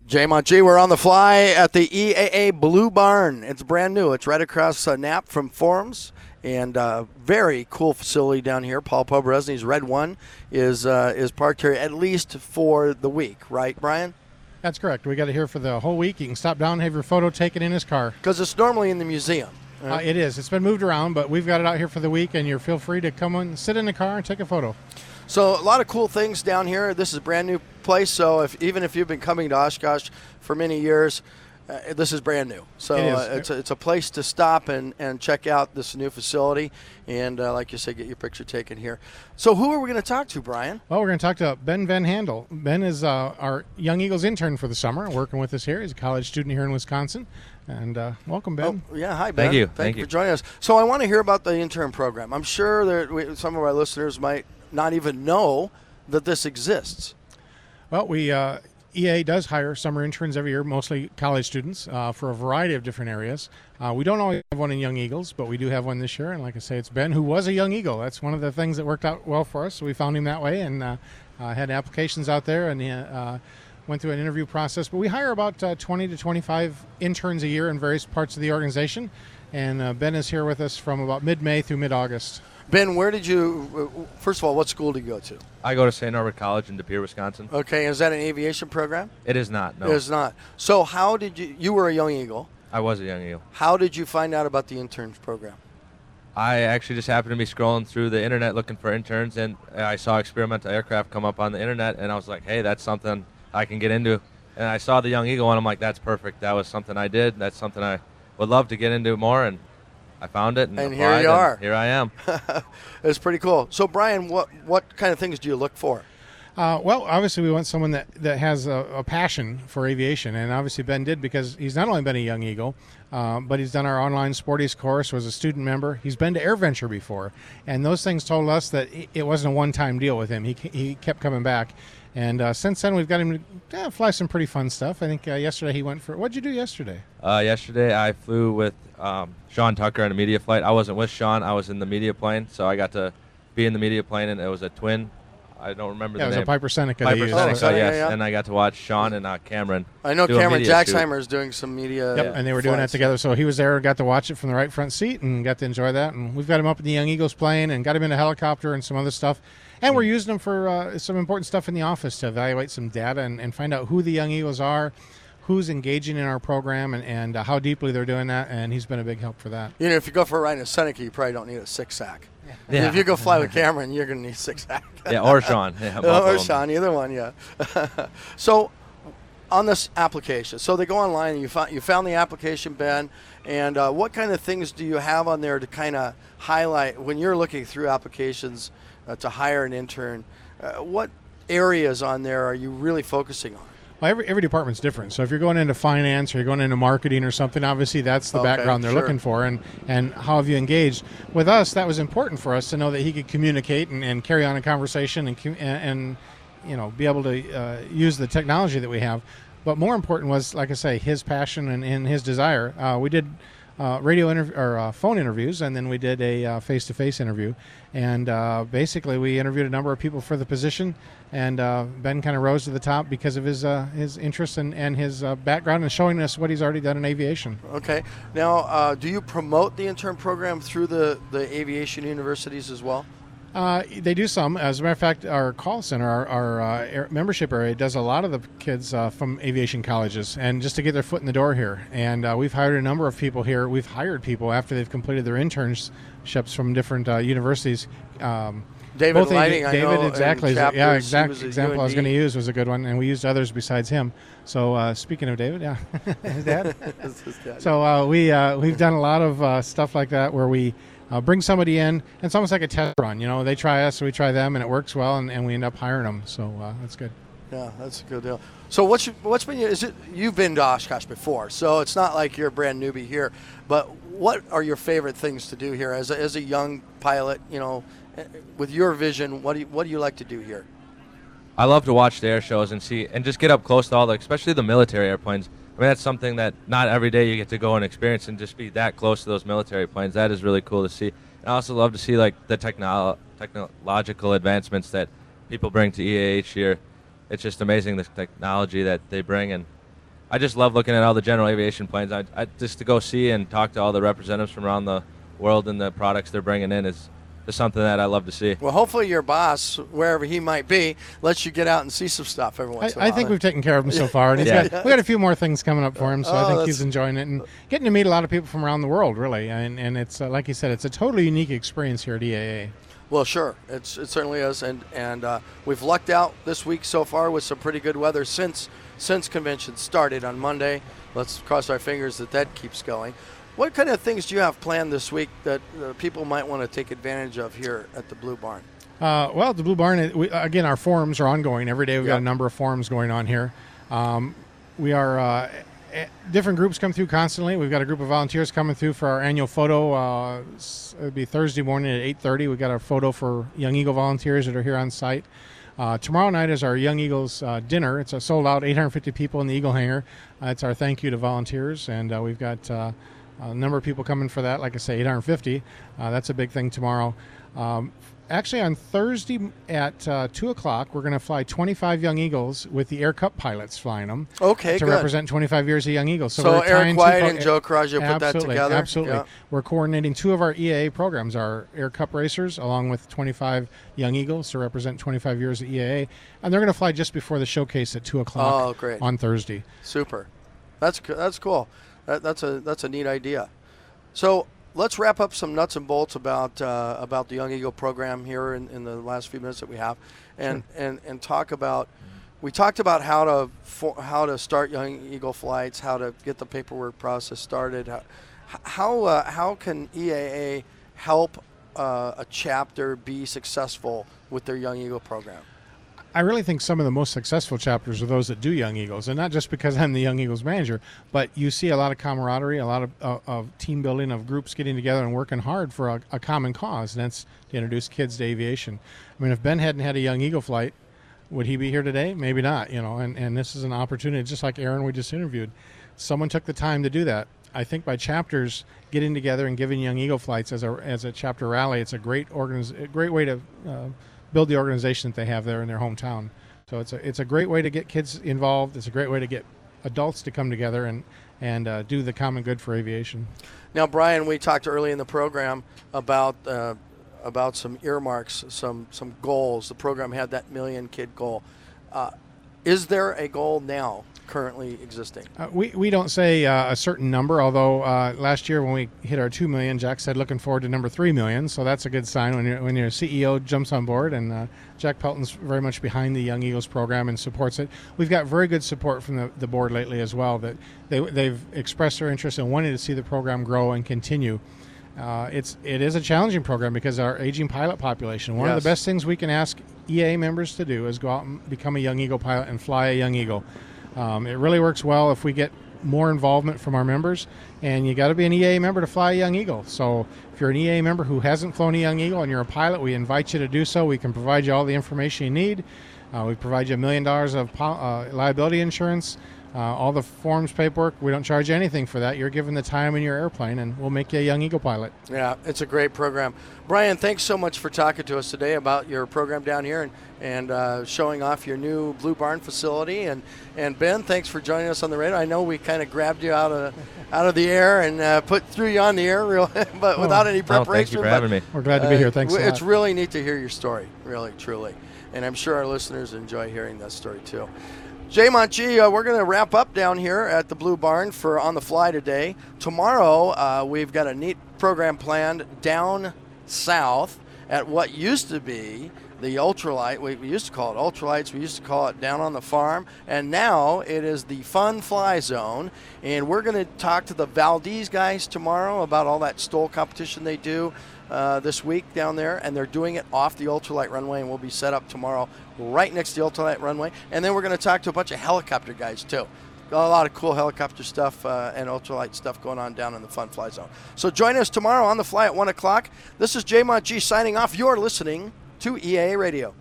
Jay Montg, we're on the fly at the EAA Blue Barn. It's brand new. It's right across Knapp from Forums, and very cool facility down here. Paul Pobresny's Red One is parked here at least for the week, right, Brian? That's correct. We got it here for the whole week. You can stop down, have your photo taken in his car. Because it's normally in the museum. It is. It's been moved around, but we've got it out here for the week, and you feel free to come and sit in the car and take a photo. So a lot of cool things down here. This is a brand new place, so even if you've been coming to Oshkosh for many years, this is brand new. So it's a place to stop and check out this new facility, and like you said, get your picture taken here. So who are we going to talk to, Brian? Well, we're going to talk to Ben Van Handel. Ben is our Young Eagles intern for the summer, working with us here. He's a college student here in Wisconsin. And welcome, Ben. Oh, yeah, hi, Ben. Thank you. Thank you for joining us. So I want to hear about the intern program. I'm sure that some of our listeners might not even know that this exists. Well, EA does hire summer interns every year, mostly college students, for a variety of different areas. We don't always have one in Young Eagles, but we do have one this year. And like I say, it's Ben, who was a Young Eagle. That's one of the things that worked out well for us. So we found him that way and had applications out there and went through an interview process. But we hire about 20 to 25 interns a year in various parts of the organization. And Ben is here with us from about mid-May through mid-August. Ben, where did you, first of all, what school did you go to? I go to St. Norbert College in De Pere, Wisconsin. Okay, is that an aviation program? It is not, no. It is not. So how did you were a Young Eagle. I was a Young Eagle. How did you find out about the interns program? I actually just happened to be scrolling through the internet looking for interns, and I saw experimental aircraft come up on the internet, and I was like, hey, that's something I can get into. And I saw the Young Eagle, and I'm like, that's perfect. That was something I did. That's something I would love to get into more, and I found it and here applied, you are. Here I am. It's pretty cool. So, Brian, what kind of things do you look for? Well, obviously we want someone that has a passion for aviation, and obviously Ben did, because he's not only been a Young Eagle, but he's done our online Sporties course, was a student member. He's been to AirVenture before, and those things told us that it wasn't a one-time deal with him. He kept coming back. And since then, we've got him to fly some pretty fun stuff. I think yesterday he went for – what did you do yesterday? Yesterday I flew with Sean Tucker on a media flight. I wasn't with Sean. I was in the media plane, so I got to be in the media plane, and it was a twin. I don't remember the name. Yeah, it was a Piper Seneca. Piper Seneca, yes. Yeah. And I got to watch Sean and Cameron. I know Cameron shoot. Jacksheimer is doing some media. Yep, and they were doing that together. So he was there and got to watch it from the right front seat and got to enjoy that. And we've got him up in the Young Eagles plane and got him in a helicopter and some other stuff. And we're using them for some important stuff in the office to evaluate some data and find out who the Young Eagles are, who's engaging in our program, and how deeply they're doing that. And he's been a big help for that. You know, if you go for a ride in a Seneca, you probably don't need a six-sack. Yeah. If you go fly with Cameron, you're going to need a six-sack. Yeah, or Sean. Yeah, or Sean, either one, yeah. So on this application, so they go online and you found the application, Ben, and what kind of things do you have on there to kind of highlight when you're looking through applications to hire an intern? What areas on there are you really focusing on? Well, every department's different. So if you're going into finance or you're going into marketing or something, obviously that's the background they're looking for, and how have you engaged. With us, that was important for us to know that he could communicate and carry on a conversation and you know, be able to use the technology that we have. But more important was, like I say, his passion and his desire. We did phone interviews, and then we did a face-to-face interview. And basically, we interviewed a number of people for the position, and Ben kind of rose to the top because of his interest and his background and showing us what he's already done in aviation. Okay. Now, do you promote the intern program through the aviation universities as well? They do some. As a matter of fact, our call center, our membership area, does a lot of the kids from aviation colleges, and just to get their foot in the door here. And we've hired a number of people here. We've hired people after they've completed their internships from different universities. David Lighting, I David, know. Exactly. Yeah, example I was going to UND. use was a good one, and we used others besides him. So speaking of David, yeah, his dad. His dad. So we've done a lot of stuff like that where we bring somebody in, and it's almost like a test run. You know, they try us, we try them, and it works well, and we end up hiring them. So that's good. Yeah, that's a good deal. So what's been you've been to Oshkosh before, so it's not like you're a brand newbie here. But what are your favorite things to do here as a young pilot? You know, with your vision, what do you like to do here? I love to watch the air shows and see and just get up close to all especially the military airplanes. I mean, that's something that not every day you get to go and experience and just be that close to those military planes. That is really cool to see. And I also love to see like the technological advancements that people bring to EAH here. It's just amazing, the technology that they bring, and I just love looking at all the general aviation planes. I just to go see and talk to all the representatives from around the world and the products they're bringing in is something that I love to see. Well, hopefully your boss, wherever he might be, lets you get out and see some stuff every once in a while. I think we've taken care of him so far, and we got a few more things coming up for him, so I think he's enjoying it and getting to meet a lot of people from around the world, really. And it's like you said, it's a totally unique experience here at EAA. Well, sure, it certainly is, and we've lucked out this week so far with some pretty good weather since convention started on Monday. Let's cross our fingers that keeps going. What kind of things do you have planned this week that people might want to take advantage of here at the Blue Barn? Well, the Blue Barn, again, our forums are ongoing. Every day we've got a number of forums going on here. We are different groups come through constantly. We've got a group of volunteers coming through for our annual photo. It'll be Thursday morning at 8:30. We've got our photo for Young Eagle volunteers that are here on site. Tomorrow night is our Young Eagles dinner. It's a sold out, 850 people in the Eagle Hangar. It's our thank you to volunteers, and we've got a number of people coming for that. Like I say, 850. That's a big thing tomorrow. Actually, on Thursday at 2 o'clock, we're going to fly 25 Young Eagles with the Air Cup pilots flying them. Okay, to represent 25 years of Young Eagles. So Eric White and Joe Coraggio put that together? Absolutely. Yeah. We're coordinating 2 of our EAA programs, our Air Cup racers, along with 25 Young Eagles to represent 25 years of EAA. And they're going to fly just before the showcase at 2 o'clock on Thursday. Super. That's cool. That's a neat idea. So let's wrap up some nuts and bolts about the Young Eagle program here in the last few minutes that we have, and talk about. We talked about how to start Young Eagle flights, how to get the paperwork process started. How can EAA help a chapter be successful with their Young Eagle program? I really think some of the most successful chapters are those that do Young Eagles, and not just because I'm the Young Eagles manager, but you see a lot of camaraderie, a lot of team building, of groups getting together and working hard for a common cause, and that's to introduce kids to aviation. I mean, if Ben hadn't had a Young Eagle flight, would he be here today? Maybe not, and this is an opportunity, just like Aaron we just interviewed. Someone took the time to do that. I think by chapters getting together and giving Young Eagle flights as a chapter rally, it's a great way to build the organization that they have there in their hometown. So it's a great way to get kids involved. It's a great way to get adults to come together and do the common good for aviation. Now, Brian, we talked early in the program about some earmarks, some goals. The program had that 1 million kid goal. Is there a goal now currently existing? We don't say a certain number, although last year when we hit our 2 million, Jack said looking forward to number 3 million, so that's a good sign when your CEO jumps on board, and Jack Pelton's very much behind the Young Eagles program and supports it. We've got very good support from the board lately as well, that they've expressed their interest in wanting to see the program grow and continue. It is a challenging program because our aging pilot population. One of the best things we can ask EAA members to do is go out and become a Young Eagle pilot and fly a Young Eagle. It really works well if we get more involvement from our members, and you got to be an EAA member to fly a Young Eagle. So if you're an EAA member who hasn't flown a Young Eagle and you're a pilot, we invite you to do so. We can provide you all the information you need. We provide you $1 million of liability insurance, all the forms, paperwork. We don't charge you anything for that. You're given the time in your airplane, and we'll make you a Young Eagle pilot. Yeah, it's a great program. Brian, thanks so much for talking to us today about your program down here and showing off your new Blue Barn facility. And Ben, thanks for joining us on the radio. I know we kind of grabbed you out of the air and threw you on the air, but without any preparation. Thank you for having me. We're glad to be here. Thanks a lot. It's really neat to hear your story, really, truly. And I'm sure our listeners enjoy hearing that story too. Jay Montg, we're going to wrap up down here at the Blue Barn for On the Fly today. Tomorrow, we've got a neat program planned down south at what used to be the Ultralight. We used to call it Ultralights. We used to call it Down on the Farm. And now it is the Fun Fly Zone. And we're going to talk to the Valdez guys tomorrow about all that STOL competition they do this week down there. And they're doing it off the Ultralight runway, and we'll be set up tomorrow right next to the Ultralight runway. And then we're going to talk to a bunch of helicopter guys too. Got a lot of cool helicopter stuff and ultralight stuff going on down in the Fun Fly Zone. So join us tomorrow on the fly at 1 o'clock. This is Jay Montg signing off. You're listening to EAA Radio.